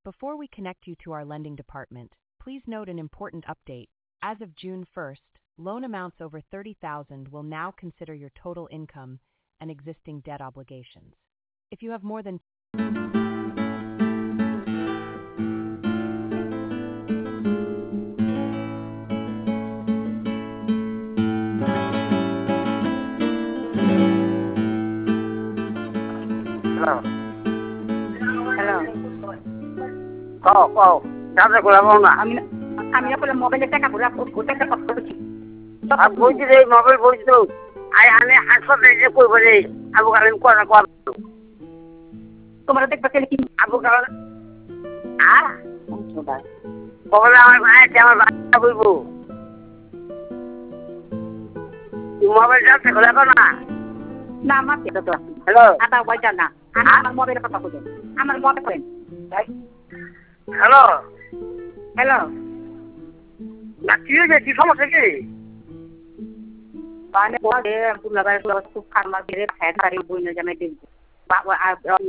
Before we connect you to our lending department, please note an important update. As of June 1st, loan amounts over $30,000 will now consider your total income and existing debt obligations. If you have more than Hello. Hello. Kau. Siapa kulah kau nak? আমি আপনার মোবাইলে টাকা ভরে কোথায় কথা বলছি Aku bocor deh mobil bocor. Ayah ane asal aja kau beli. Aku kalian kuat. তোমার দেখবা ছেলে কি Aku kalian. Ah? Kau bilang ayah jangan baca ibu. Mobil siapa kulah kau nak? না আমার পেটে তো Hello. আটা বইটা না আমার মোবাইলে কথা বলছি আমার মোবাইল করেন Hello. হ্যালো না কি হয়েছে কি সমস্যা কি মানে বলে তুমি লাগাই খুব খারাপ বেরে খায় তারি বই না জামাই দিন